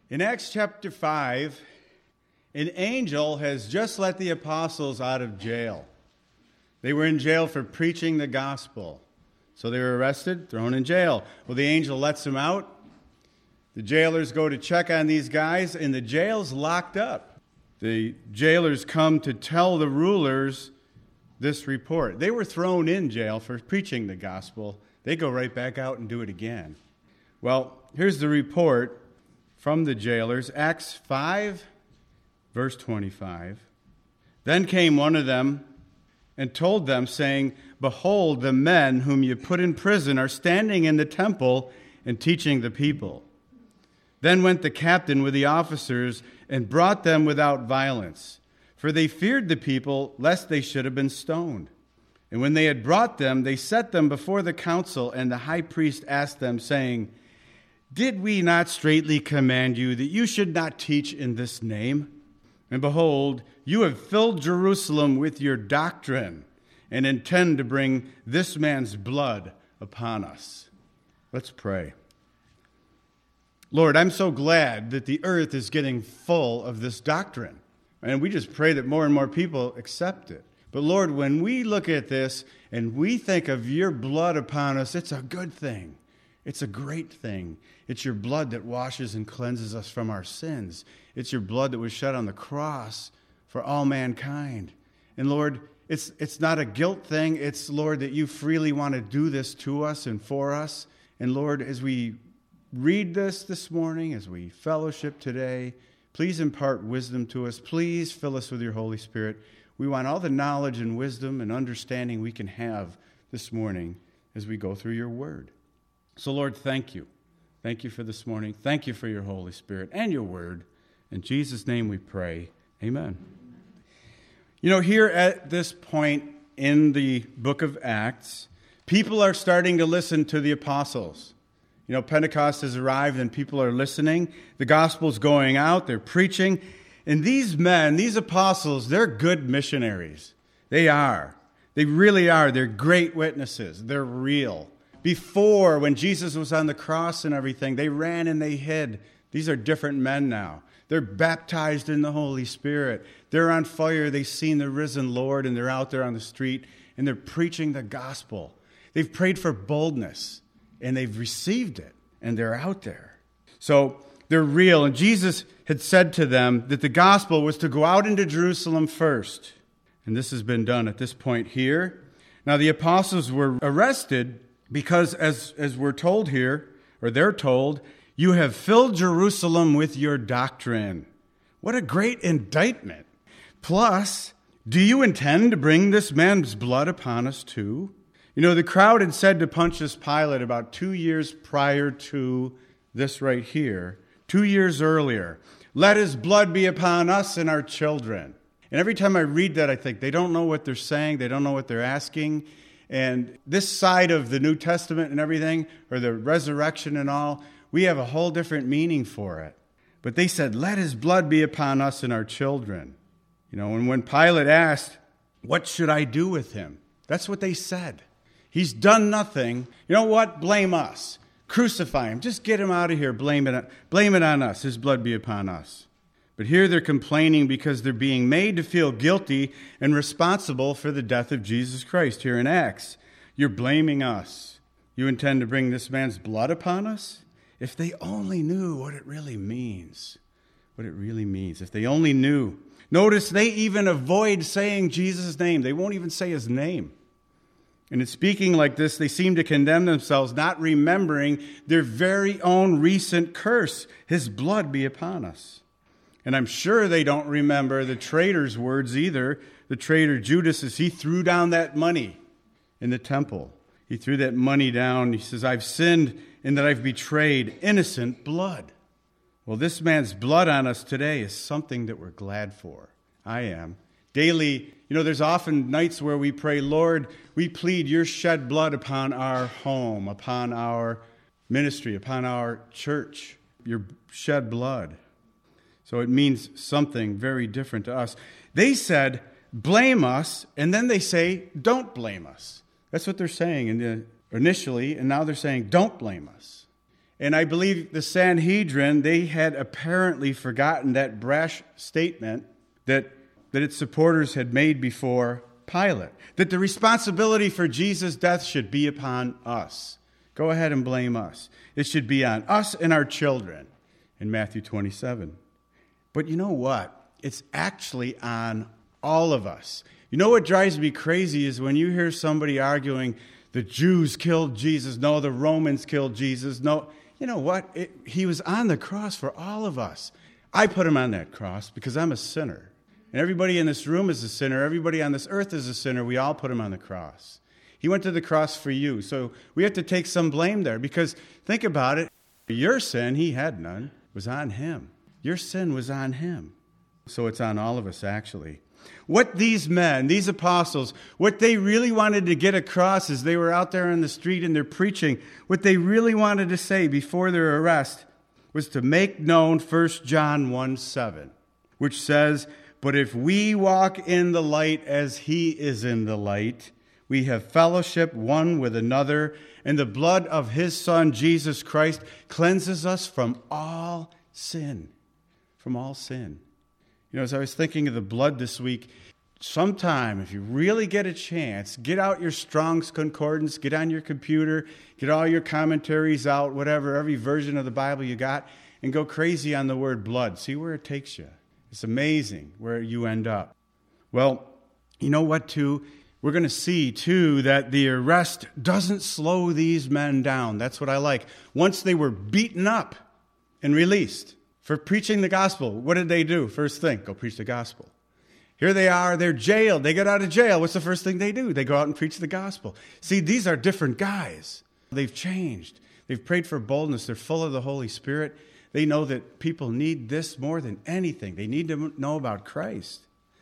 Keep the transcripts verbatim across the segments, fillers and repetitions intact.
In Acts chapter five, an angel has just let the apostles out of jail. They were in jail for preaching the gospel. So they were arrested, thrown in jail. Well, the angel lets them out. The jailers go to check on these guys, and the jail's locked up. The jailers come to tell the rulers this report. They were thrown in jail for preaching the gospel. They go right back out and do it again. Well, here's the report from the jailers. Acts five, verse twenty-five. Then came one of them and told them, saying, "Behold, the men whom you put in prison are standing in the temple and teaching the people." Then went the captain with the officers and brought them without violence, for they feared the people, lest they should have been stoned. And when they had brought them, they set them before the council, and the high priest asked them, saying, "Did we not straitly command you that you should not teach in this name? And behold, you have filled Jerusalem with your doctrine, and intend to bring this man's blood upon us." Let's pray. Lord, I'm so glad that the earth is getting full of this doctrine. And we just pray that more and more people accept it. But Lord, when we look at this and we think of your blood upon us, it's a good thing. It's a great thing. It's your blood that washes and cleanses us from our sins. It's your blood that was shed on the cross for all mankind. And Lord, it's it's not a guilt thing. It's, Lord, that you freely want to do this to us and for us. And Lord, as we read this this morning, as we fellowship today, please impart wisdom to us. Please fill us with your Holy Spirit. We want all the knowledge and wisdom and understanding we can have this morning as we go through your word. So, Lord, thank you. Thank you for this morning. Thank you for your Holy Spirit and your word. In Jesus' name we pray. Amen. You know, here at this point in the book of Acts, people are starting to listen to the apostles. You know, Pentecost has arrived and people are listening. The gospel's going out. They're preaching. And these men, these apostles, they're good missionaries. They are. They really are. They're great witnesses. They're real. Before, when Jesus was on the cross and everything, they ran and they hid. These are different men now. They're baptized in the Holy Spirit. They're on fire. They've seen the risen Lord, and they're out there on the street, and they're preaching the gospel. They've prayed for boldness, and they've received it, and they're out there. So they're real. And Jesus had said to them that the gospel was to go out into Jerusalem first. And this has been done at this point here. Now, the apostles were arrested because, as, as we're told here, or they're told, you have filled Jerusalem with your doctrine. What a great indictment. Plus, do you intend to bring this man's blood upon us too? You know, the crowd had said to Pontius Pilate about two years prior to this right here, two years earlier, "Let his blood be upon us and our children." And every time I read that, I think they don't know what they're saying. They don't know what they're asking. And this side of the New Testament and everything, or the resurrection and all, we have a whole different meaning for it. But they said, "Let his blood be upon us and our children." You know, and when Pilate asked, "What should I do with him?" That's what they said. He's done nothing. You know what? Blame us. Crucify him. Just get him out of here. Blame it, blame it on us. His blood be upon us. But here they're complaining because they're being made to feel guilty and responsible for the death of Jesus Christ here in Acts. You're blaming us. You intend to bring this man's blood upon us? If they only knew what it really means. What it really means. If they only knew. Notice they even avoid saying Jesus' name. They won't even say his name. And in speaking like this, they seem to condemn themselves, not remembering their very own recent curse. His blood be upon us. And I'm sure they don't remember the traitor's words either. The traitor Judas, as he threw down that money in the temple. He threw that money down. He says, "I've sinned in that I've betrayed innocent blood." Well, this man's blood on us today is something that we're glad for. I am. Daily, you know, there's often nights where we pray, "Lord, we plead your shed blood upon our home, upon our ministry, upon our church, your shed blood." So it means something very different to us. They said, "Blame us," and then they say, "Don't blame us." That's what they're saying in the, initially, and now they're saying, "Don't blame us." And I believe the Sanhedrin, they had apparently forgotten that brash statement that, that its supporters had made before Pilate, that the responsibility for Jesus' death should be upon us. Go ahead and blame us. It should be on us and our children in Matthew twenty-seven. But you know what? It's actually on all of us. You know what drives me crazy is when you hear somebody arguing, the Jews killed Jesus, no, the Romans killed Jesus, no. You know what? It, he was on the cross for all of us. I put him on that cross because I'm a sinner. And everybody in this room is a sinner. Everybody on this earth is a sinner. We all put him on the cross. He went to the cross for you. So we have to take some blame there because think about it. Your sin, he had none, was on him. Your sin was on him. So it's on all of us, actually. What these men, these apostles, what they really wanted to get across as they were out there on the street and they're preaching, what they really wanted to say before their arrest was to make known First John one seven, which says, "But if we walk in the light as he is in the light, we have fellowship one with another, and the blood of his Son, Jesus Christ, cleanses us from all sin." From all sin. You know, as I was thinking of the blood this week, sometime, if you really get a chance, get out your Strong's Concordance, get on your computer, get all your commentaries out, whatever, every version of the Bible you got, and go crazy on the word blood. See where it takes you. It's amazing where you end up. Well, you know what, too? We're going to see, too, that the arrest doesn't slow these men down. That's what I like. Once they were beaten up and released for preaching the gospel, what did they do? First thing, go preach the gospel. Here they are, they're jailed. They get out of jail. What's the first thing they do? They go out and preach the gospel. See, these are different guys. They've changed. They've prayed for boldness. They're full of the Holy Spirit. They know that people need this more than anything. They need to know about Christ.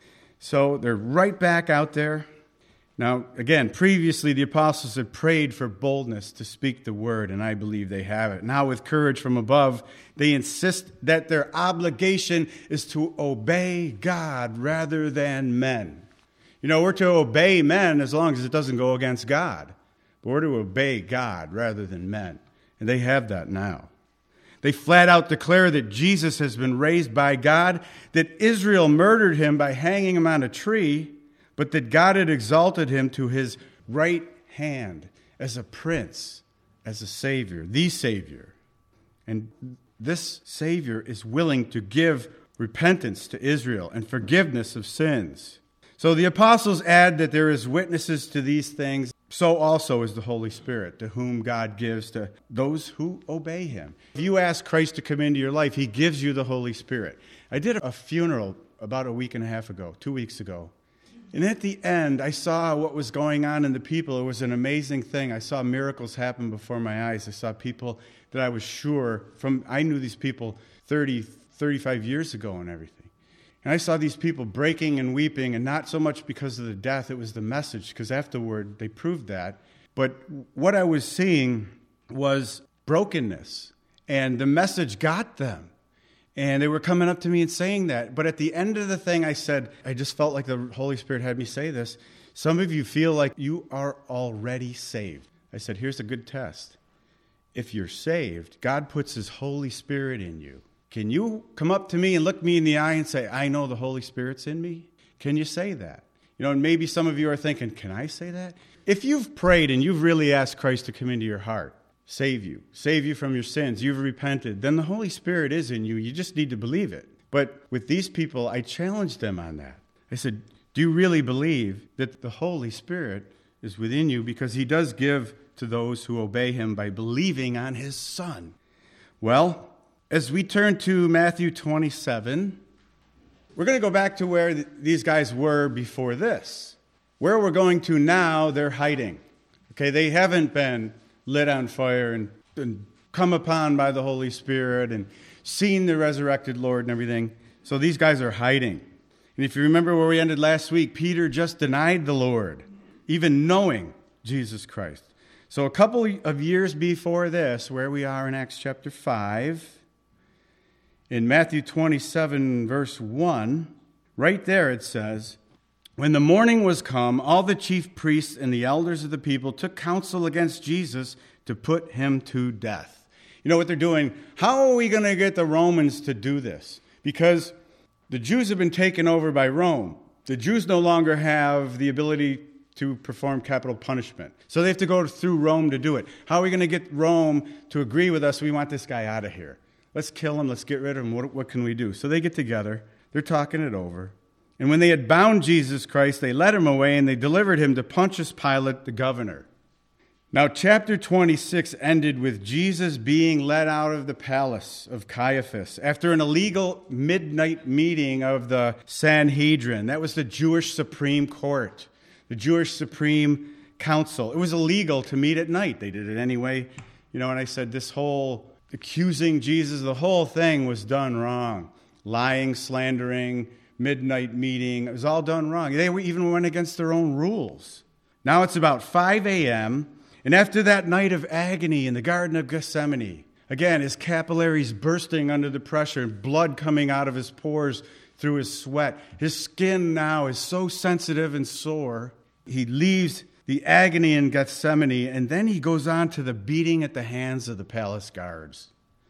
So they're right back out there. Now, again, previously the apostles had prayed for boldness to speak the word, and I believe they have it. Now, with courage from above, they insist that their obligation is to obey God rather than men. You know, we're to obey men as long as it doesn't go against God. But we're to obey God rather than men. And they have that now. They flat out declare that Jesus has been raised by God, that Israel murdered him by hanging him on a tree, but that God had exalted him to his right hand as a prince, as a savior, the savior. And this savior is willing to give repentance to Israel and forgiveness of sins. So the apostles add that there is witnesses to these things. So also is the Holy Spirit, to whom God gives to those who obey him. If you ask Christ to come into your life, he gives you the Holy Spirit. I did a funeral about a week and a half ago, two weeks ago. And at the end, I saw what was going on in the people. It was an amazing thing. I saw miracles happen before my eyes. I saw people that I was sure from, I knew these people thirty, thirty-five years ago and everything. And I saw these people breaking and weeping, and not so much because of the death, it was the message, because afterward they proved that. But what I was seeing was brokenness, and the message got them. And they were coming up to me and saying that. But at the end of the thing, I said, I just felt like the Holy Spirit had me say this. Some of you feel like you are already saved. I said, here's a good test. If you're saved, God puts his Holy Spirit in you. Can you come up to me and look me in the eye and say, I know the Holy Spirit's in me? Can you say that? You know, and maybe some of you are thinking, can I say that? If you've prayed and you've really asked Christ to come into your heart, save you, save you from your sins, you've repented, then the Holy Spirit is in you. You just need to believe it. But with these people, I challenged them on that. I said, do you really believe that the Holy Spirit is within you? Because he does give to those who obey him by believing on his Son. Well, as we turn to Matthew twenty-seven, we're going to go back to where th- these guys were before this. Where we're going to now, they're hiding. Okay, they haven't been lit on fire and, and come upon by the Holy Spirit and seen the resurrected Lord and everything. So these guys are hiding. And if you remember where we ended last week, Peter just denied the Lord, even knowing Jesus Christ. So a couple of years before this, where we are in Acts chapter five, in Matthew twenty-seven, verse one, right there it says, when the morning was come, all the chief priests and the elders of the people took counsel against Jesus to put him to death. You know what they're doing? How are we going to get the Romans to do this? Because the Jews have been taken over by Rome. The Jews no longer have the ability to perform capital punishment. So they have to go through Rome to do it. How are we going to get Rome to agree with us? We want this guy out of here. Let's kill him. Let's get rid of him. What, what can we do? So they get together. They're talking it over. And when they had bound Jesus Christ, they led him away and they delivered him to Pontius Pilate, the governor. Now, chapter twenty-six ended with Jesus being led out of the palace of Caiaphas after an illegal midnight meeting of the Sanhedrin. That was the Jewish Supreme Court, the Jewish Supreme Council. It was illegal to meet at night. They did it anyway. You know, and I said this whole accusing Jesus, the whole thing was done wrong. Lying, slandering, midnight meeting. It was all done wrong. They even went against their own rules. Now it's about five a.m., and after that night of agony in the Garden of Gethsemane, again, his capillaries bursting under the pressure and blood coming out of his pores through his sweat. His skin now is so sensitive and sore. He leaves the agony in Gethsemane, and then he goes on to the beating at the hands of the palace guards.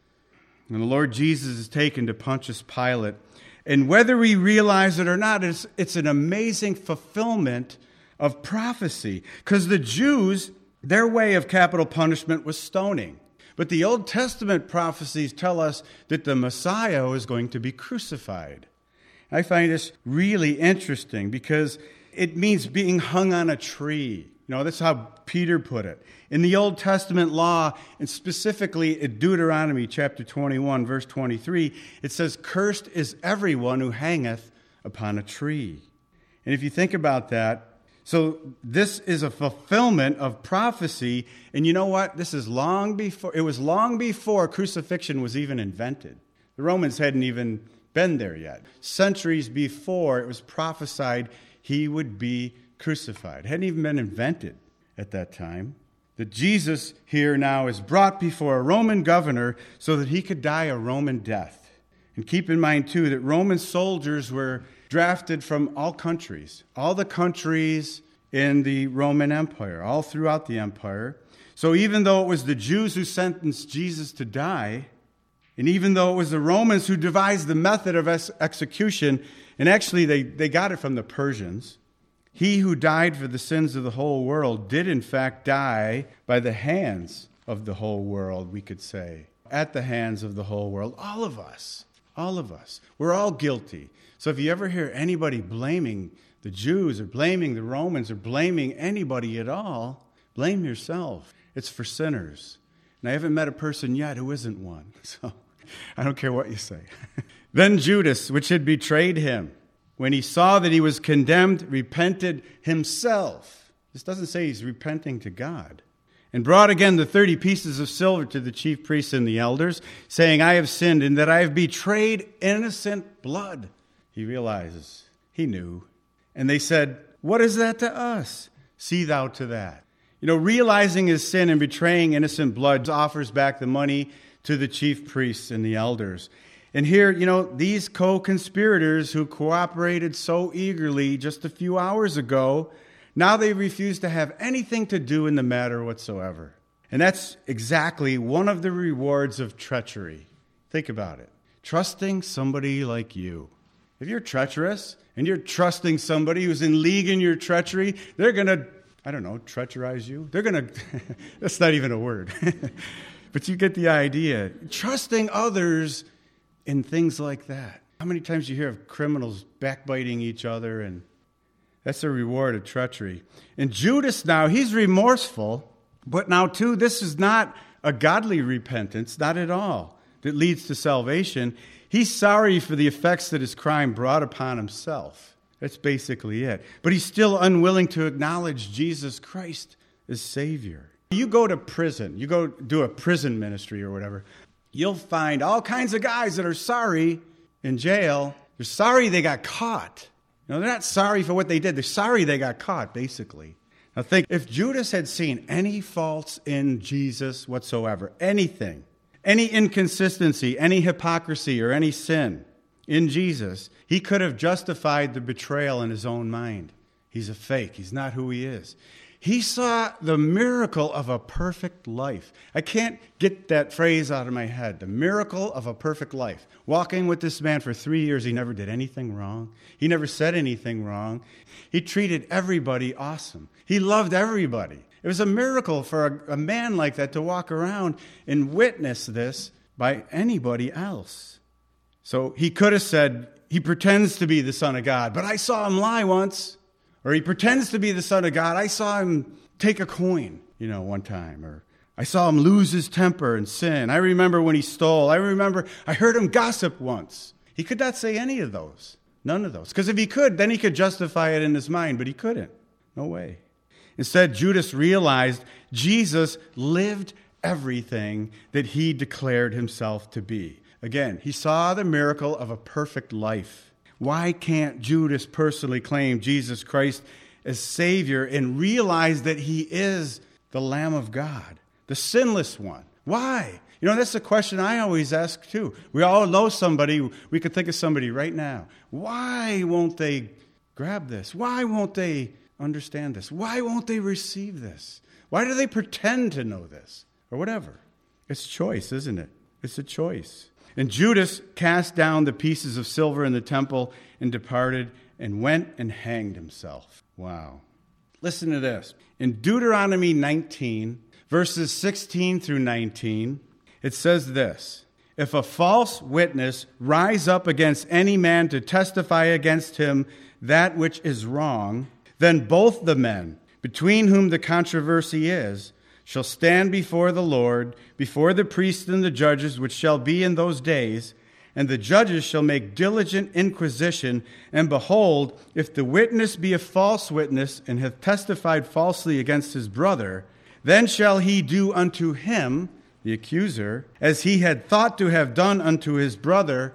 And the Lord Jesus is taken to Pontius Pilate. And whether we realize it or not, it's, it's an amazing fulfillment of prophecy. Because the Jews, their way of capital punishment was stoning. But the Old Testament prophecies tell us that the Messiah is going to be crucified. I find this really interesting because it means being hung on a tree. You know, that's how Peter put it. In the Old Testament law, and specifically in Deuteronomy chapter twenty-one, verse twenty-three, it says, "Cursed is everyone who hangeth upon a tree." And if you think about that, so this is a fulfillment of prophecy. And you know what? This is long before, it was long before crucifixion was even invented. The Romans hadn't even been there yet. Centuries before, it was prophesied he would be crucified. It hadn't even been invented at that time. That Jesus here now is brought before a Roman governor so that he could die a Roman death. And keep in mind, too, that Roman soldiers were drafted from all countries, all the countries in the Roman Empire, all throughout the empire. So even though it was the Jews who sentenced Jesus to die, and even though it was the Romans who devised the method of ex- execution, and actually they, they got it from the Persians, he who died for the sins of the whole world did in fact die by the hands of the whole world, we could say. At the hands of the whole world. All of us. All of us. We're all guilty. So if you ever hear anybody blaming the Jews or blaming the Romans or blaming anybody at all, blame yourself. It's for sinners. And I haven't met a person yet who isn't one. So I don't care what you say. Then Judas, which had betrayed him, when he saw that he was condemned, repented himself. This doesn't say he's repenting to God. And brought again the thirty pieces of silver to the chief priests and the elders, saying, "I have sinned in that I have betrayed innocent blood." He realizes, he knew. And they said, "What is that to us? See thou to that." You know, realizing his sin and betraying innocent blood offers back the money to the chief priests and the elders. And here, you know, these co-conspirators who cooperated so eagerly just a few hours ago, now they refuse to have anything to do in the matter whatsoever. And that's exactly one of the rewards of treachery. Think about it. Trusting somebody like you. If you're treacherous and you're trusting somebody who's in league in your treachery, they're going to, I don't know, treacherize you. They're going to, that's not even a word. But you get the idea. Trusting others in things like that. How many times do you hear of criminals backbiting each other? And that's a reward of treachery. And Judas now, he's remorseful, but now too, this is not a godly repentance, not at all, that leads to salvation. He's sorry for the effects that his crime brought upon himself. That's basically it. But he's still unwilling to acknowledge Jesus Christ as Savior. You go to prison, you go do a prison ministry or whatever, you'll find all kinds of guys that are sorry in jail. They're sorry they got caught. You know, they're not sorry for what they did. They're sorry they got caught, basically. Now think, if Judas had seen any faults in Jesus whatsoever, anything, any inconsistency, any hypocrisy, or any sin in Jesus, he could have justified the betrayal in his own mind. He's a fake. He's not who he is. He saw the miracle of a perfect life. I can't get that phrase out of my head. The miracle of a perfect life. Walking with this man for three years, he never did anything wrong. He never said anything wrong. He treated everybody awesome. He loved everybody. It was a miracle for a, a man like that to walk around and witness this by anybody else. So he could have said, he pretends to be the Son of God, but I saw him lie once. Or he pretends to be the Son of God. I saw him take a coin, you know, one time. Or I saw him lose his temper and sin. I remember when he stole. I remember I heard him gossip once. He could not say any of those. None of those. Because if he could, then he could justify it in his mind. But he couldn't. No way. Instead, Judas realized Jesus lived everything that he declared himself to be. Again, he saw the miracle of a perfect life. Why can't Judas personally claim Jesus Christ as Savior and realize that he is the Lamb of God, the sinless one? Why? You know, that's a question I always ask too. We all know somebody, we could think of somebody right now. Why won't they grab this? Why won't they understand this? Why won't they receive this? Why do they pretend to know this? Or whatever. It's choice, isn't it? It's a choice. And Judas cast down the pieces of silver in the temple and departed and went and hanged himself. Wow. Listen to this. In Deuteronomy nineteen, verses sixteen through nineteen, it says this: If a false witness rise up against any man to testify against him that which is wrong, then both the men, between whom the controversy is, shall stand before the Lord, before the priests and the judges, which shall be in those days, and the judges shall make diligent inquisition, and behold, if the witness be a false witness, and hath testified falsely against his brother, then shall he do unto him, the accuser, as he had thought to have done unto his brother,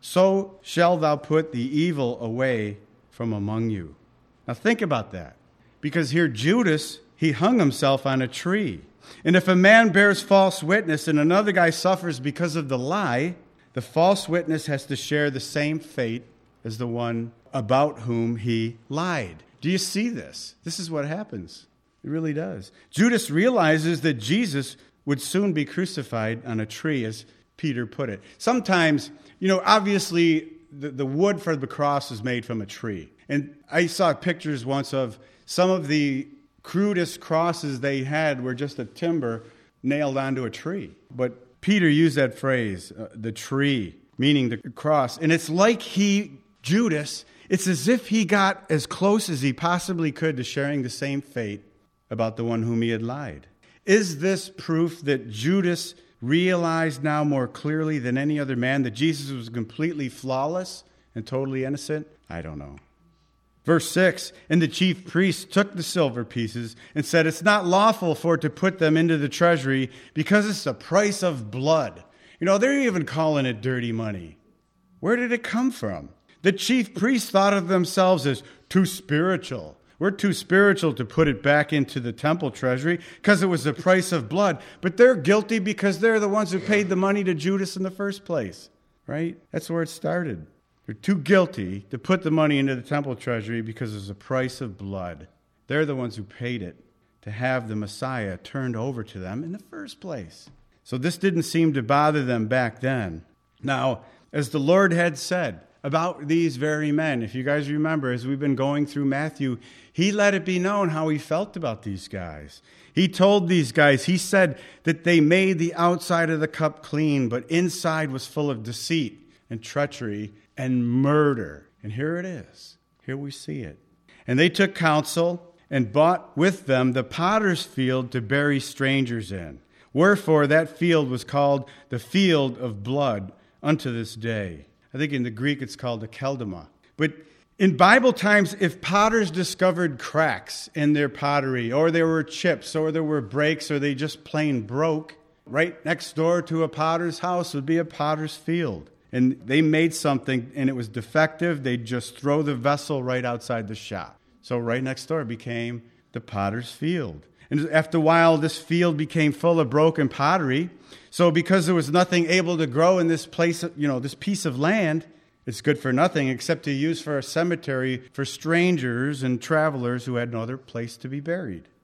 so shall thou put the evil away from among you. Now think about that, because here Judas, he hung himself on a tree. And if a man bears false witness and another guy suffers because of the lie, the false witness has to share the same fate as the one about whom he lied. Do you see this? This is what happens. It really does. Judas realizes that Jesus would soon be crucified on a tree, as Peter put it. Sometimes, you know, obviously the, the wood for the cross is made from a tree. And I saw pictures once of some of the crudest crosses they had were just a timber nailed onto a tree. But Peter used that phrase, uh, the tree, meaning the cross. And it's like he, Judas, it's as if he got as close as he possibly could to sharing the same fate about the one whom he had lied. Is this proof that Judas realized now more clearly than any other man that Jesus was completely flawless and totally innocent? I don't know. Verse six, and the chief priests took the silver pieces and said, it's not lawful for it to put them into the treasury because it's the price of blood. You know, they're even calling it dirty money. Where did it come from? The chief priests thought of themselves as too spiritual. We're too spiritual to put it back into the temple treasury because it was the price of blood. But they're guilty because they're the ones who paid the money to Judas in the first place, right? That's where it started. They're too guilty to put the money into the temple treasury because it's a price of blood. They're the ones who paid it to have the Messiah turned over to them in the first place. So this didn't seem to bother them back then. Now, as the Lord had said about these very men, if you guys remember, as we've been going through Matthew, he let it be known how he felt about these guys. He told these guys, he said that they made the outside of the cup clean, but inside was full of deceit and treachery and murder. And here it is. Here we see it. And they took counsel and bought with them the potter's field to bury strangers in. Wherefore that field was called the field of blood unto this day. I think in the Greek it's called the Keldama. But in Bible times, if potters discovered cracks in their pottery, or there were chips, or there were breaks, or they just plain broke, right next door to a potter's house would be a potter's field. And they made something and it was defective, they'd just throw the vessel right outside the shop. So right next door became the potter's field. And after a while, this field became full of broken pottery. So because there was nothing able to grow in this place, you know, this piece of land, it's good for nothing except to use for a cemetery for strangers and travelers who had no other place to be buried.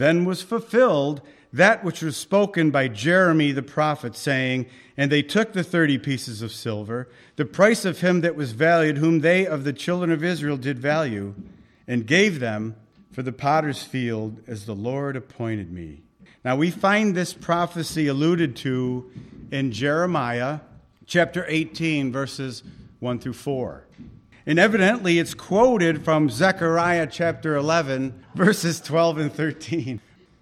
Then was fulfilled that which was spoken by Jeremy the prophet, saying, And they took the thirty pieces of silver, the price of him that was valued, whom they of the children of Israel did value, and gave them for the potter's field, as the Lord appointed me. Now we find this prophecy alluded to in Jeremiah chapter eighteen, verses one through four. And evidently it's quoted from Zechariah chapter eleven, verses twelve and thirteen.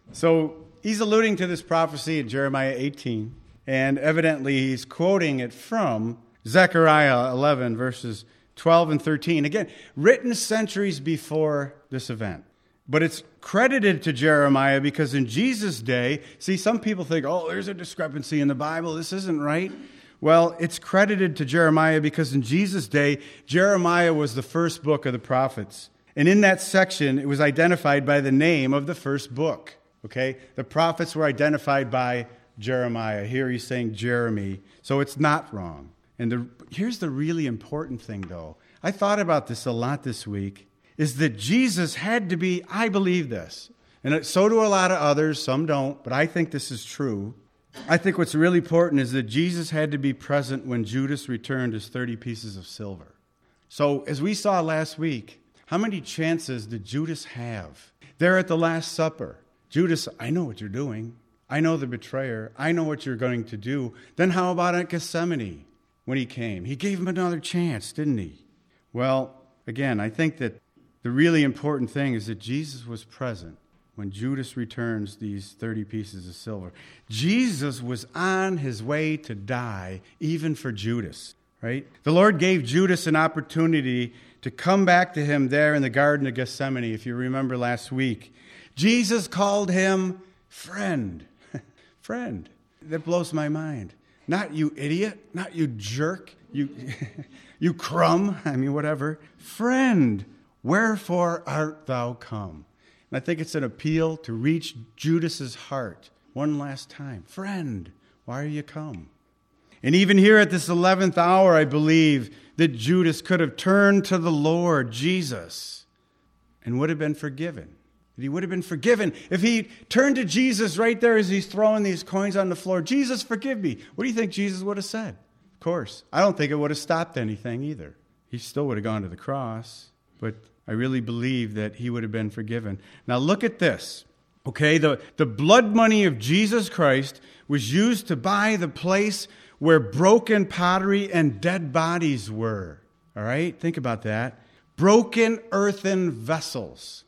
So he's alluding to this prophecy in Jeremiah eighteen, and evidently he's quoting it from Zechariah eleven, verses twelve and thirteen. Again, written centuries before this event. But it's credited to Jeremiah because in Jesus' day, see, some people think, oh, there's a discrepancy in the Bible. This isn't right. Well, it's credited to Jeremiah because in Jesus' day, Jeremiah was the first book of the prophets. And in that section, it was identified by the name of the first book. Okay? The prophets were identified by Jeremiah. Here he's saying Jeremy. So it's not wrong. And the, here's the really important thing, though. I thought about this a lot this week, is that Jesus had to be, I believe this, and so do a lot of others, some don't, but I think this is true. I think what's really important is that Jesus had to be present when Judas returned his thirty pieces of silver. So as we saw last week, how many chances did Judas have? There at the Last Supper, Judas, I know what you're doing. I know the betrayer. I know what you're going to do. Then how about at Gethsemane when he came? He gave him another chance, didn't he? Well, again, I think that the really important thing is that Jesus was present when Judas returns these thirty pieces of silver. Jesus was on his way to die, even for Judas, right? The Lord gave Judas an opportunity to come back to him there in the Garden of Gethsemane, if you remember last week. Jesus called him friend. Friend. That blows my mind. Not you idiot, not you jerk, you, you crumb, I mean, whatever. Friend. Wherefore art thou come? And I think it's an appeal to reach Judas's heart one last time. Friend, why are you come? And even here at this eleventh hour, I believe that Judas could have turned to the Lord Jesus and would have been forgiven. That he would have been forgiven if he turned to Jesus right there as he's throwing these coins on the floor. Jesus, forgive me. What do you think Jesus would have said? Of course. I don't think it would have stopped anything either. He still would have gone to the cross. But I really believe that he would have been forgiven. Now look at this. Okay, the, the blood money of Jesus Christ was used to buy the place where broken pottery and dead bodies were. All right, think about that. Broken earthen vessels,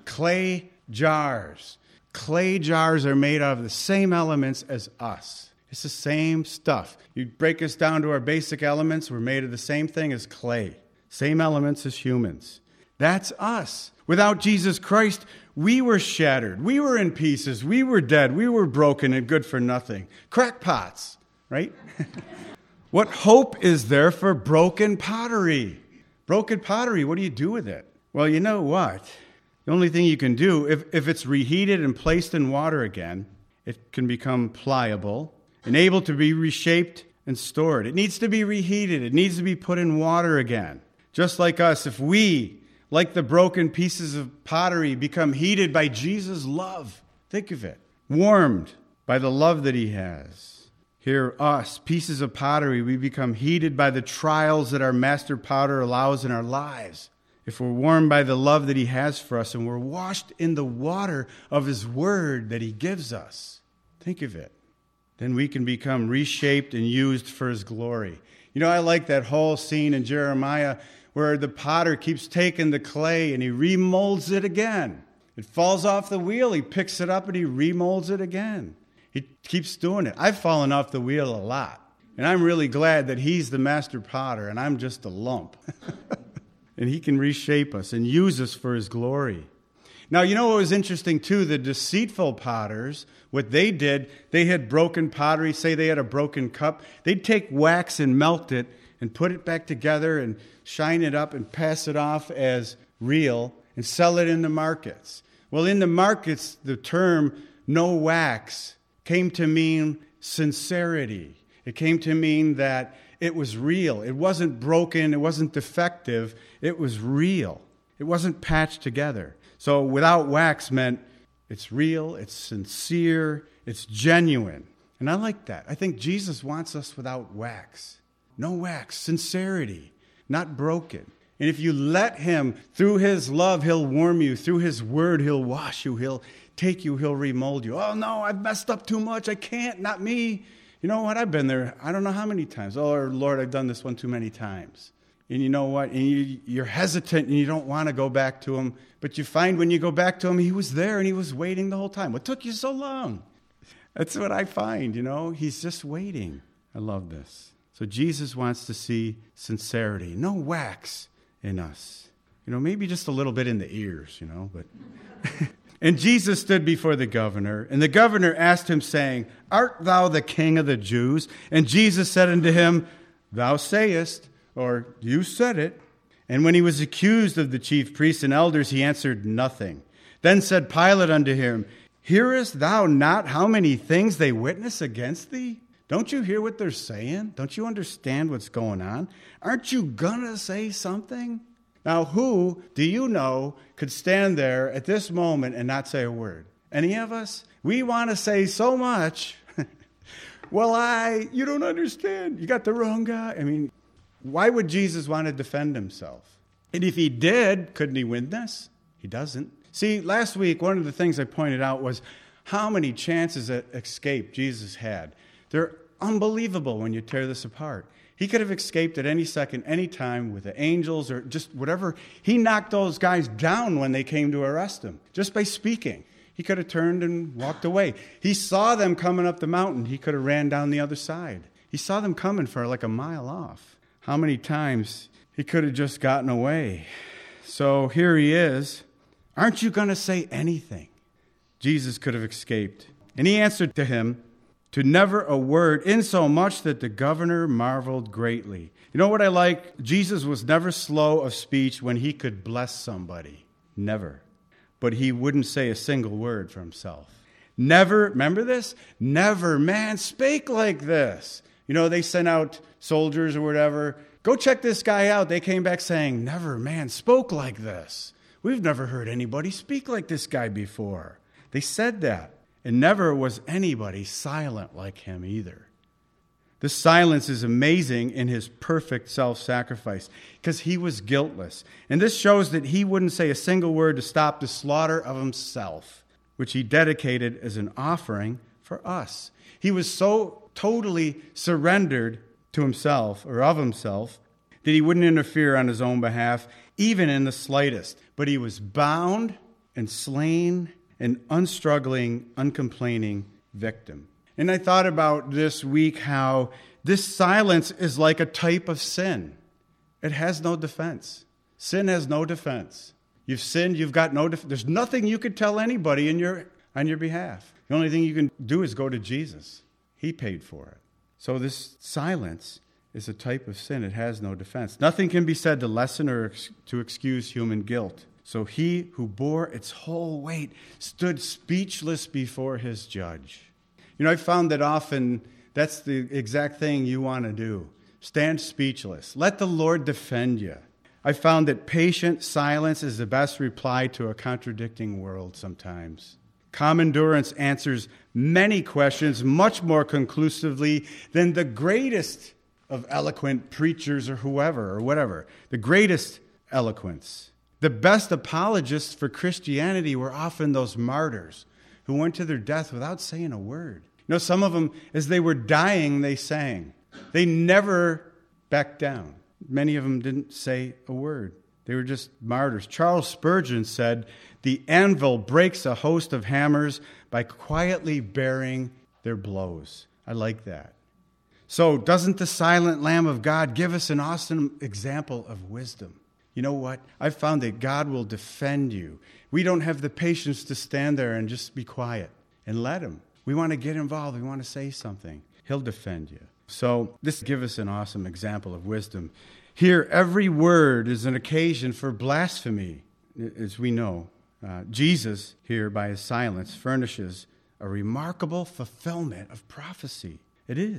clay jars. Clay jars are made out of the same elements as us. It's the same stuff. You break us down to our basic elements, we're made of the same thing as clay. Same elements as humans. That's us. Without Jesus Christ, we were shattered. We were in pieces. We were dead. We were broken and good for nothing. Crackpots, right? What hope is there for broken pottery? Broken pottery, what do you do with it? Well, you know what? The only thing you can do, if, if it's reheated and placed in water again, it can become pliable and able to be reshaped and stored. It needs to be reheated. It needs to be put in water again. Just like us, if we, like the broken pieces of pottery, become heated by Jesus' love, think of it, warmed by the love that he has. Here, us, pieces of pottery, we become heated by the trials that our master potter allows in our lives. If we're warmed by the love that he has for us and we're washed in the water of his word that he gives us, think of it, then we can become reshaped and used for his glory. You know, I like that whole scene in Jeremiah where the potter keeps taking the clay and he remolds it again. It falls off the wheel, he picks it up and he remolds it again. He keeps doing it. I've fallen off the wheel a lot. And I'm really glad that he's the master potter and I'm just a lump. And he can reshape us and use us for his glory. Now, you know what was interesting too? The deceitful potters, what they did, they had broken pottery. Say they had a broken cup. They'd take wax and melt it and put it back together and shine it up and pass it off as real and sell it in the markets. Well, in the markets, the term no wax came to mean sincerity. It came to mean that it was real. It wasn't broken. It wasn't defective. It was real. It wasn't patched together. So without wax meant It's real, it's sincere, it's genuine. And I like that. I think Jesus wants us without wax. No wax, sincerity, not broken. And if you let him, through his love, he'll warm you. Through his word, he'll wash you. He'll take you. He'll remold you. Oh, no, I've messed up too much. I can't. Not me. You know what? I've been there. I don't know how many times. Oh, Lord, I've done this one too many times. And you know what? And you, you're hesitant and you don't want to go back to him. But you find when you go back to him, he was there and he was waiting the whole time. What took you so long? That's what I find, you know. He's just waiting. I love this. So Jesus wants to see sincerity. No wax in us. You know, maybe just a little bit in the ears, you know. But And Jesus stood before the governor, and the governor asked him, saying, Art thou the king of the Jews? And Jesus said unto him, Thou sayest, or you said it. And when he was accused of the chief priests and elders, he answered nothing. Then said Pilate unto him, Hearest thou not how many things they witness against thee? Don't you hear what they're saying? Don't you understand what's going on? Aren't you gonna say something? Now, who do you know could stand there at this moment and not say a word? Any of us? We want to say so much. Well, I, you don't understand. You got the wrong guy. I mean, why would Jesus want to defend himself? And if he did, couldn't he win this? He doesn't. See, last week, one of the things I pointed out was how many chances at escape Jesus had. They're unbelievable when you tear this apart. He could have escaped at any second, any time with the angels or just whatever. He knocked those guys down when they came to arrest him, just by speaking. He could have turned and walked away. He saw them coming up the mountain. He could have ran down the other side. He saw them coming for like a mile off. How many times he could have just gotten away? So here he is. Aren't you going to say anything? Jesus could have escaped. And he answered to him, to never a word, insomuch that the governor marveled greatly. You know what I like? Jesus was never slow of speech when he could bless somebody. Never. But he wouldn't say a single word for himself. Never, remember this? Never man spake like this. You know, they sent out soldiers or whatever. Go check this guy out. They came back saying, never man spoke like this. We've never heard anybody speak like this guy before. They said that. And never was anybody silent like him either. This silence is amazing in his perfect self-sacrifice because he was guiltless. And this shows that he wouldn't say a single word to stop the slaughter of himself, which he dedicated as an offering for us. He was so totally surrendered to himself or of himself that he wouldn't interfere on his own behalf, even in the slightest. But he was bound and slain, an unstruggling, uncomplaining victim. And I thought about this week how this silence is like a type of sin. It has no defense. Sin has no defense. You've sinned, you've got no defense. There's nothing you could tell anybody in your, on your behalf. The only thing you can do is go to Jesus. He paid for it. So this silence is a type of sin. It has no defense. Nothing can be said to lessen or ex- to excuse human guilt. So he who bore its whole weight stood speechless before his judge. You know, I found that often that's the exact thing you want to do. Stand speechless. Let the Lord defend you. I found that patient silence is the best reply to a contradicting world sometimes. Calm endurance answers many questions much more conclusively than the greatest of eloquent preachers or whoever or whatever. The greatest eloquence. The best apologists for Christianity were often those martyrs who went to their death without saying a word. You know, some of them, as they were dying, they sang. They never backed down. Many of them didn't say a word. They were just martyrs. Charles Spurgeon said, the anvil breaks a host of hammers by quietly bearing their blows. I like that. So doesn't the silent Lamb of God give us an awesome example of wisdom? You know what? I've found that God will defend you. We don't have the patience to stand there and just be quiet and let him. We want to get involved. We want to say something. He'll defend you. So this gives us an awesome example of wisdom. Here, every word is an occasion for blasphemy, as we know. Uh, Jesus, here by his silence, furnishes a remarkable fulfillment of prophecy. It is.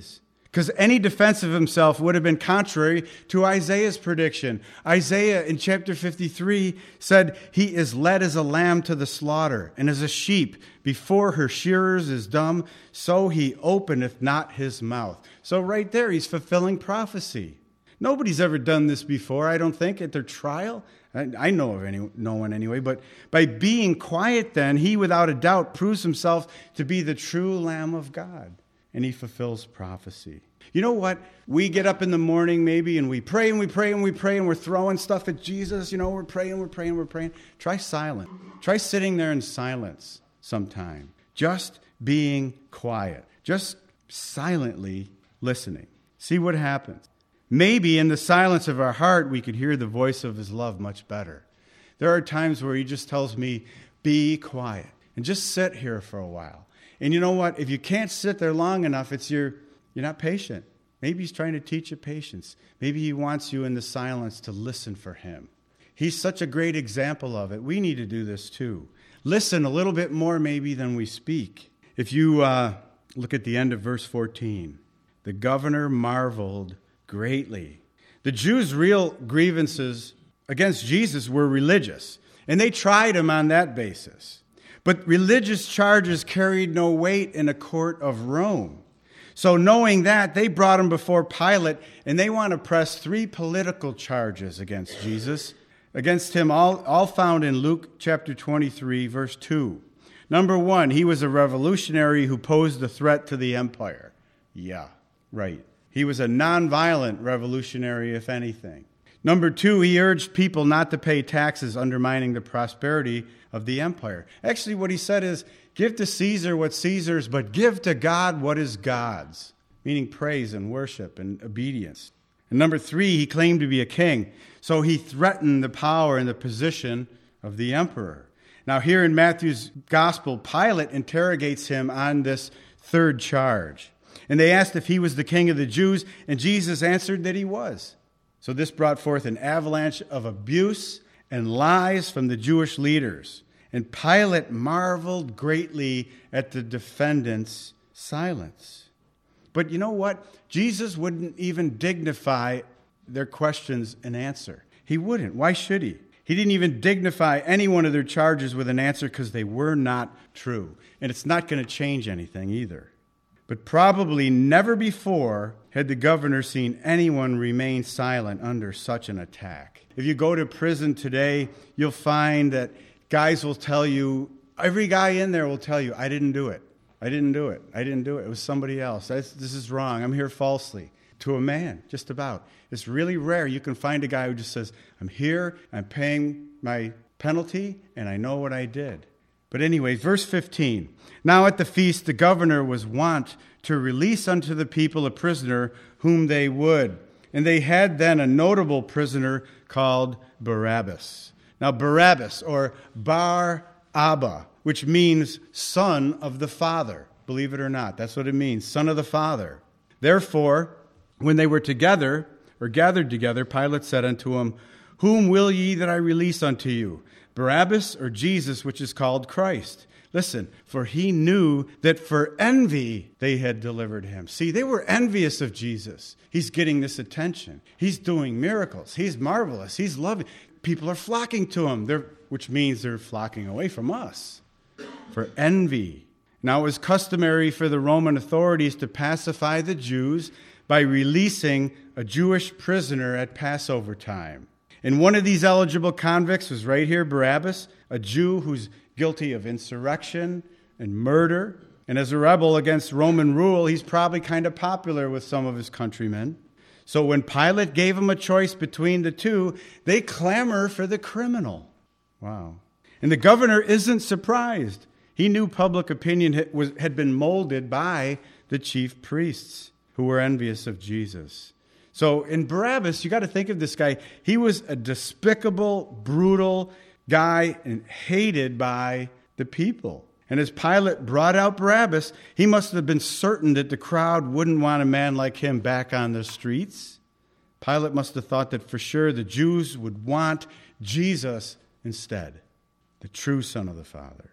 Because any defense of himself would have been contrary to Isaiah's prediction. Isaiah in chapter fifty-three said, he is led as a lamb to the slaughter, and as a sheep before her shearers is dumb, so he openeth not his mouth. So right there, he's fulfilling prophecy. Nobody's ever done this before, I don't think, at their trial. I know of any, no one anyway, but by being quiet then, he without a doubt proves himself to be the true Lamb of God. And he fulfills prophecy. You know what? We get up in the morning maybe and we pray and we pray and we pray and we're throwing stuff at Jesus. You know, we're praying, we're praying, we're praying. Try silent. Try sitting there in silence sometime. Just being quiet. Just silently listening. See what happens. Maybe in the silence of our heart we could hear the voice of his love much better. There are times where he just tells me, be quiet and just sit here for a while. And you know what? If you can't sit there long enough, it's your, you're not patient. Maybe he's trying to teach you patience. Maybe he wants you in the silence to listen for him. He's such a great example of it. We need to do this too. Listen a little bit more maybe than we speak. If you uh, look at the end of verse fourteen, the governor marveled greatly. The Jews' real grievances against Jesus were religious, and they tried him on that basis. But religious charges carried no weight in a court of Rome. So knowing that, they brought him before Pilate, and they want to press three political charges against Jesus, against him, all, all found in Luke chapter twenty-three, verse two. Number one, he was a revolutionary who posed a threat to the empire. Yeah, right. He was a nonviolent revolutionary, if anything. Number two, he urged people not to pay taxes, undermining the prosperity of the empire. Actually, what he said is, give to Caesar what's Caesar's, but give to God what is God's, meaning praise and worship and obedience. And number three, he claimed to be a king, so he threatened the power and the position of the emperor. Now, here in Matthew's gospel, Pilate interrogates him on this third charge. And they asked if he was the king of the Jews, and Jesus answered that he was. So this brought forth an avalanche of abuse and lies from the Jewish leaders. And Pilate marveled greatly at the defendant's silence. But you know what? Jesus wouldn't even dignify their questions and answer. He wouldn't. Why should he? He didn't even dignify any one of their charges with an answer because they were not true. And it's not going to change anything either. But probably never before had the governor seen anyone remain silent under such an attack. If you go to prison today, you'll find that guys will tell you, every guy in there will tell you, I didn't do it. I didn't do it. I didn't do it. It was somebody else. This is wrong. I'm here falsely. To a man, just about. It's really rare you can find a guy who just says, I'm here, I'm paying my penalty, and I know what I did. But anyway, verse fifteen. Now at the feast, the governor was wont to release unto the people a prisoner whom they would. And they had then a notable prisoner called Barabbas. Now Barabbas, or Bar Abba, which means son of the Father. Believe it or not, that's what it means, son of the Father. Therefore, when they were together, or gathered together, Pilate said unto him, Whom will ye that I release unto you, Barabbas or Jesus, which is called Christ? Listen, for he knew that for envy they had delivered him. See, they were envious of Jesus. He's getting this attention. He's doing miracles. He's marvelous. He's loving. People are flocking to him, they're, which means they're flocking away from us. For envy. Now, it was customary for the Roman authorities to pacify the Jews by releasing a Jewish prisoner at Passover time. And one of these eligible convicts was right here, Barabbas, a Jew who's guilty of insurrection and murder. And as a rebel against Roman rule, he's probably kind of popular with some of his countrymen. So when Pilate gave him a choice between the two, they clamor for the criminal. Wow. And the governor isn't surprised. He knew public opinion had been molded by the chief priests who were envious of Jesus. So in Barabbas, you got to think of this guy. He was a despicable, brutal guy and hated by the people. And as Pilate brought out Barabbas, he must have been certain that the crowd wouldn't want a man like him back on the streets. Pilate must have thought that for sure the Jews would want Jesus instead, the true Son of the Father.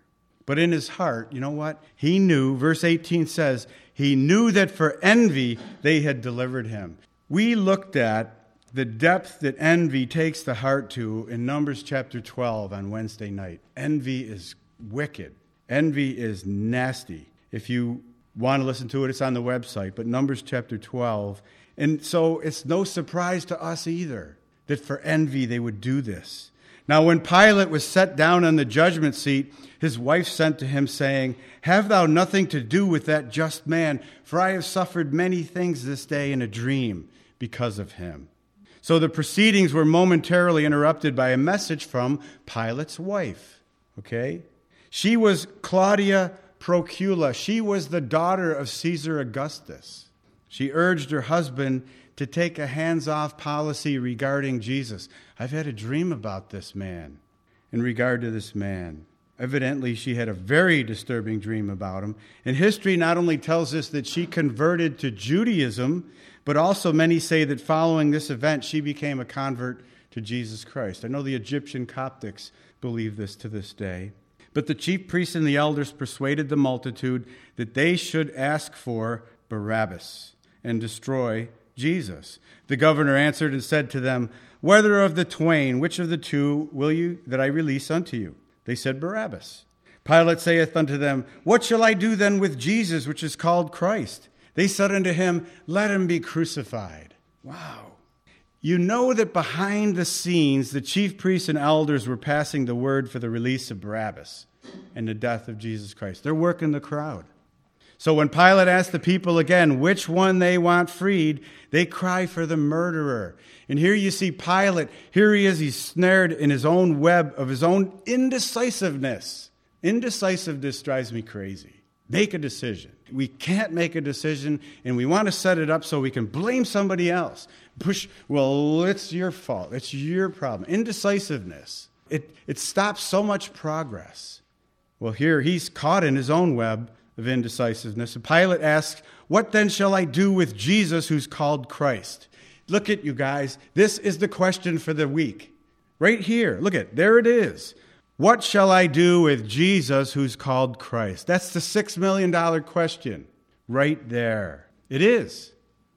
But in his heart, you know what? He knew, verse eighteen says, he knew that for envy they had delivered him. We looked at the depth that envy takes the heart to in Numbers chapter twelve on Wednesday night. Envy is wicked. Envy is nasty. If you want to listen to it, it's on the website, but Numbers chapter twelve. And so it's no surprise to us either that for envy they would do this. Now, when Pilate was set down on the judgment seat, his wife sent to him, saying, "Have thou nothing to do with that just man, for I have suffered many things this day in a dream because of him." So the proceedings were momentarily interrupted by a message from Pilate's wife. Okay? She was Claudia Procula. She was the daughter of Caesar Augustus. She urged her husband to take a hands-off policy regarding Jesus. I've had a dream about this man, in regard to this man. Evidently, she had a very disturbing dream about him. And history not only tells us that she converted to Judaism, but also many say that following this event, she became a convert to Jesus Christ. I know the Egyptian Coptics believe this to this day. But the chief priests and the elders persuaded the multitude that they should ask for Barabbas and destroy Jesus. The governor answered and said to them, "Whether of the twain, which of the two will you that I release unto you?" They said, "Barabbas." Pilate saith unto them, "What shall I do then with Jesus, which is called Christ?" They said unto him, "Let him be crucified." Wow. You know that behind the scenes, the chief priests and elders were passing the word for the release of Barabbas and the death of Jesus Christ. They're working the crowd. So when Pilate asked the people again which one they want freed, they cry for the murderer. And here you see Pilate. Here he is. He's snared in his own web of his own indecisiveness. Indecisiveness drives me crazy. Make a decision. We can't make a decision, and we want to set it up so we can blame somebody else. Push, well, it's your fault. It's your problem. Indecisiveness. It, it stops so much progress. Well, here he's caught in his own web of indecisiveness. And Pilate asks, "What then shall I do with Jesus who's called Christ?" Look at you guys. This is the question for the week. Right here. Look at, there it is. What shall I do with Jesus who's called Christ? That's the six million dollars question right there. It is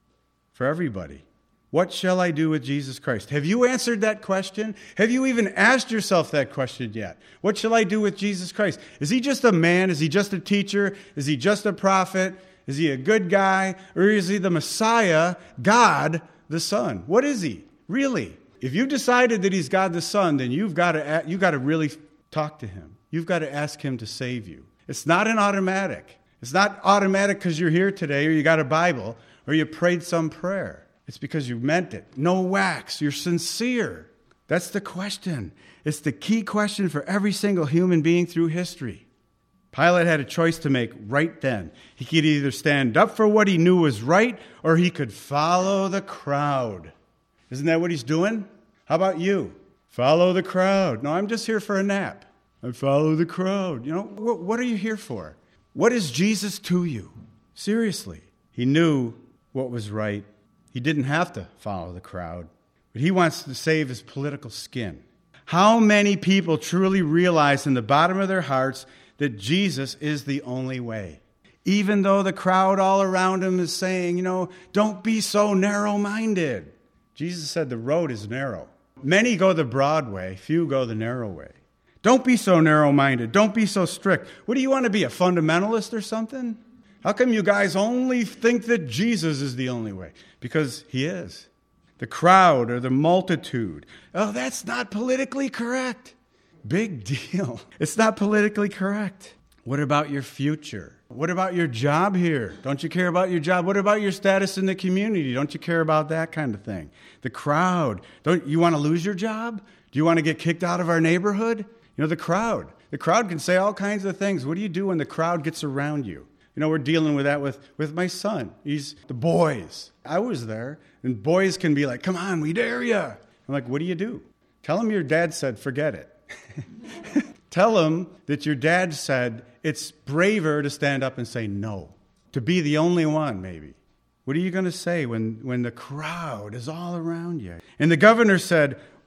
for everybody. What shall I do with Jesus Christ? Have you answered that question? Have you even asked yourself that question yet? What shall I do with Jesus Christ? Is he just a man? Is he just a teacher? Is he just a prophet? Is he a good guy? Or is he the Messiah, God the Son? What is he? Really? If you've decided that he's God the Son, then you've got to, you've got to really talk to him. You've got to ask him to save you. It's not an automatic. It's not automatic because you're here today or you got a Bible or you prayed some prayer. It's because you meant it. No wax. You're sincere. That's the question. It's the key question for every single human being through history. Pilate had a choice to make right then. He could either stand up for what he knew was right, or he could follow the crowd. Isn't that what he's doing? How about you? Follow the crowd. No, I'm just here for a nap. I follow the crowd. You know, what, what are you here for? What is Jesus to you? Seriously. He knew what was right. He didn't have to follow the crowd, but he wants to save his political skin. How many people truly realize in the bottom of their hearts that Jesus is the only way? Even though the crowd all around him is saying, you know, don't be so narrow-minded. Jesus said the road is narrow. Many go the broad way, few go the narrow way. Don't be so narrow-minded. Don't be so strict. What do you want to be, a fundamentalist or something? How come you guys only think that Jesus is the only way? Because he is. The crowd or the multitude. Oh, that's not politically correct. Big deal. It's not politically correct. What about your future? What about your job here? Don't you care about your job? What about your status in the community? Don't you care about that kind of thing? The crowd. Don't you want to lose your job? Do you want to get kicked out of our neighborhood? You know, the crowd. The crowd can say all kinds of things. What do you do when the crowd gets around you? You know, we're dealing with that with, with my son. He's the boys. I was there. And boys can be like, come on, we dare you. I'm like, what do you do? Tell him your dad said, forget it. Tell him that your dad said it's braver to stand up and say no. To be the only one, maybe. What are you going to say when, when the crowd is all around you? And the governor said,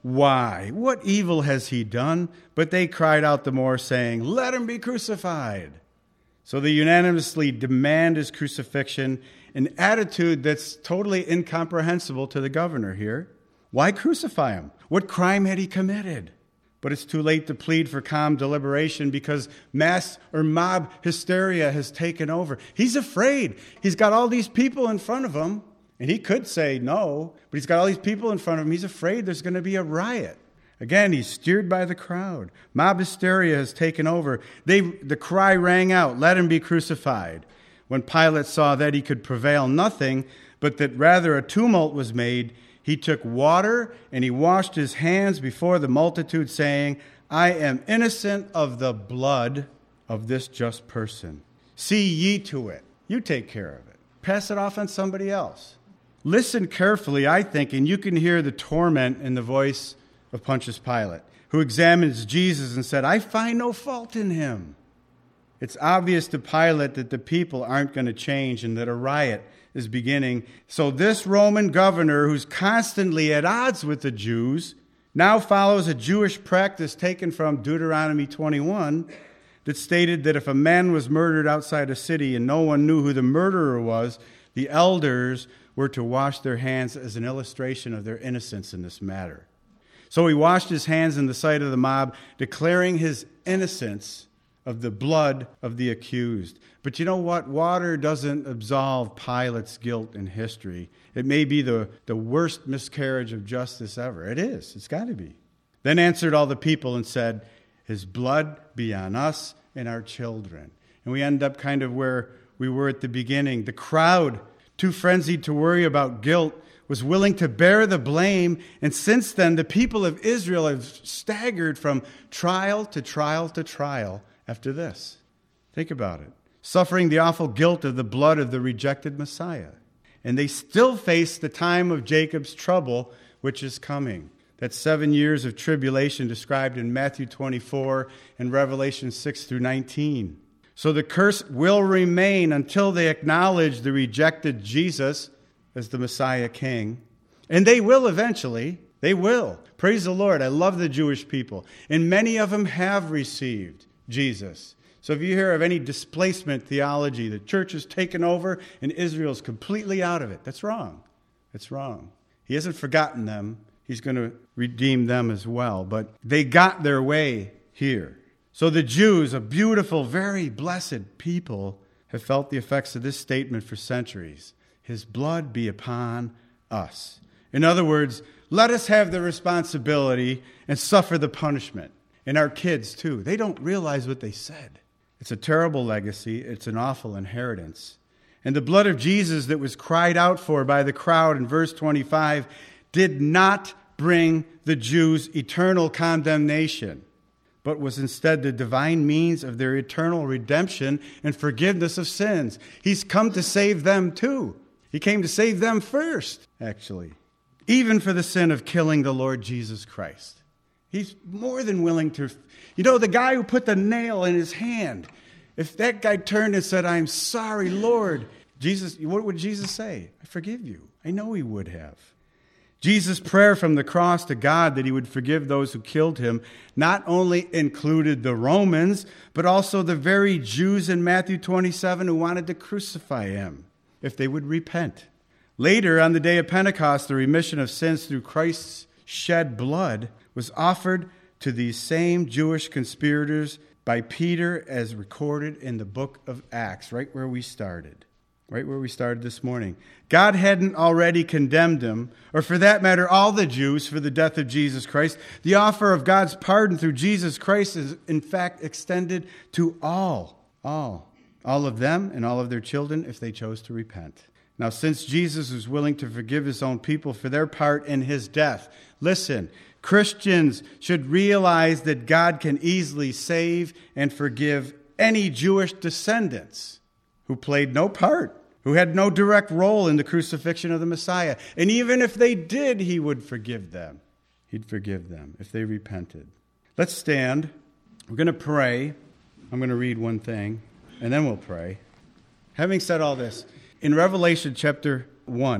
Why? What evil has he done? But they cried out the more, saying, Let him be crucified. So they unanimously demand his crucifixion, an attitude that's totally incomprehensible to the governor here. Why crucify him? What crime had he committed? But it's too late to plead for calm deliberation because mass or mob hysteria has taken over. He's afraid. He's got all these people in front of him, and he could say no, but he's got all these people in front of him. He's afraid there's going to be a riot. Again, he's steered by the crowd. Mob hysteria has taken over. They, the cry rang out, Let him be crucified. When Pilate saw that he could prevail nothing, but that rather a tumult was made, he took water and he washed his hands before the multitude, saying, I am innocent of the blood of this just person. See ye to it. You take care of it. Pass it off on somebody else. Listen carefully, I think, and you can hear the torment in the voice of Pontius Pilate, who examines Jesus and said, I find no fault in him. It's obvious to Pilate that the people aren't going to change and that a riot is beginning. So this Roman governor, who's constantly at odds with the Jews, now follows a Jewish practice taken from Deuteronomy twenty-one that stated that if a man was murdered outside a city and no one knew who the murderer was, the elders were to wash their hands as an illustration of their innocence in this matter. So he washed his hands in the sight of the mob, declaring his innocence of the blood of the accused. But you know what? Water doesn't absolve Pilate's guilt in history. It may be the, the worst miscarriage of justice ever. It is. It's got to be. Then answered all the people and said, His blood be on us and our children. And we end up kind of where we were at the beginning. The crowd, too frenzied to worry about guilt, was willing to bear the blame. And since then, the people of Israel have staggered from trial to trial to trial after this. Think about it. Suffering the awful guilt of the blood of the rejected Messiah. And they still face the time of Jacob's trouble, which is coming. That's seven years of tribulation described in Matthew twenty-four and Revelation six through nineteen. So the curse will remain until they acknowledge the rejected Jesus as the Messiah King. And they will eventually. They will. Praise the Lord. I love the Jewish people. And many of them have received Jesus. So if you hear of any displacement theology, the church has taken over and Israel's completely out of it, that's wrong. That's wrong. He hasn't forgotten them. He's going to redeem them as well. But they got their way here. So the Jews, a beautiful, very blessed people, have felt the effects of this statement for centuries. His blood be upon us. In other words, let us have the responsibility and suffer the punishment. And our kids, too. They don't realize what they said. It's a terrible legacy. It's an awful inheritance. And the blood of Jesus that was cried out for by the crowd in verse twenty-five did not bring the Jews eternal condemnation, but was instead the divine means of their eternal redemption and forgiveness of sins. He's come to save them too. He came to save them first, actually, even for the sin of killing the Lord Jesus Christ. He's more than willing to... You know, the guy who put the nail in his hand, if that guy turned and said, I'm sorry, Lord, Jesus, what would Jesus say? I forgive you. I know he would have. Jesus' prayer from the cross to God that he would forgive those who killed him not only included the Romans, but also the very Jews in Matthew twenty-seven who wanted to crucify him, if they would repent. Later, on the day of Pentecost, the remission of sins through Christ's shed blood was offered to these same Jewish conspirators by Peter as recorded in the book of Acts, right where we started. Right where we started this morning. God hadn't already condemned them, or for that matter, all the Jews for the death of Jesus Christ. The offer of God's pardon through Jesus Christ is, in fact, extended to all, all, all of them and all of their children if they chose to repent. Now, since Jesus was willing to forgive his own people for their part in his death, listen, Christians should realize that God can easily save and forgive any Jewish descendants who played no part, who had no direct role in the crucifixion of the Messiah. And even if they did, he would forgive them. He'd forgive them if they repented. Let's stand. We're going to pray. I'm going to read one thing, and then we'll pray. Having said all this, in Revelation chapter one,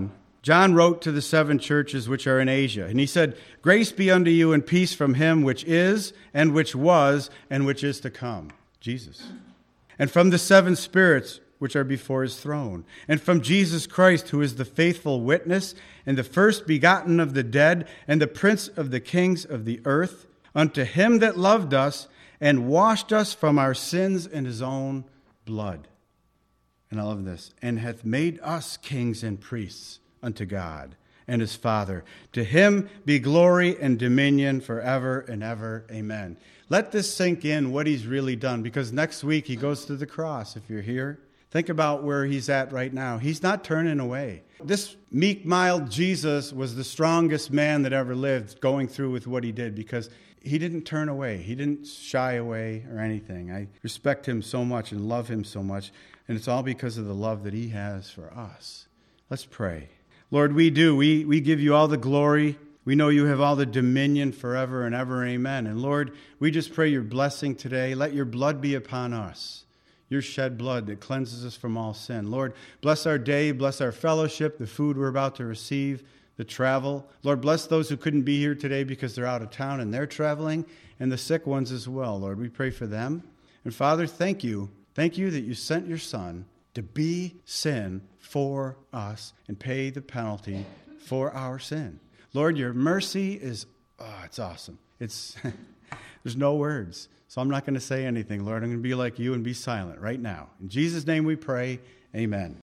John wrote to the seven churches which are in Asia, and he said, "Grace be unto you and peace from him which is, and which was, and which is to come," Jesus. "And from the seven spirits which are before his throne, and from Jesus Christ, who is the faithful witness, and the first begotten of the dead, and the prince of the kings of the earth, unto him that loved us, and washed us from our sins in his own blood." And I love this. "And hath made us kings and priests unto God and his Father. To him be glory and dominion forever and ever. Amen." Let this sink in, what he's really done, because next week he goes to the cross. If you're here, think about where he's at right now. He's not turning away. This meek, mild Jesus was the strongest man that ever lived, going through with what he did, because he didn't turn away. He didn't shy away or anything. I respect him so much and love him so much, and it's all because of the love that he has for us. Let's pray. Lord, we do. We, we give you all the glory. We know you have all the dominion forever and ever. Amen. And Lord, we just pray your blessing today. Let your blood be upon us, your shed blood that cleanses us from all sin. Lord, bless our day, bless our fellowship, the food we're about to receive, the travel. Lord, bless those who couldn't be here today because they're out of town and they're traveling, and the sick ones as well. Lord, we pray for them. And Father, thank you. Thank you that you sent your Son to be sin for us and pay the penalty for our sin. Lord, your mercy is, oh, it's awesome. It's there's no words. So I'm not going to say anything, Lord. I'm going to be like you and be silent right now. In Jesus' name we pray, amen.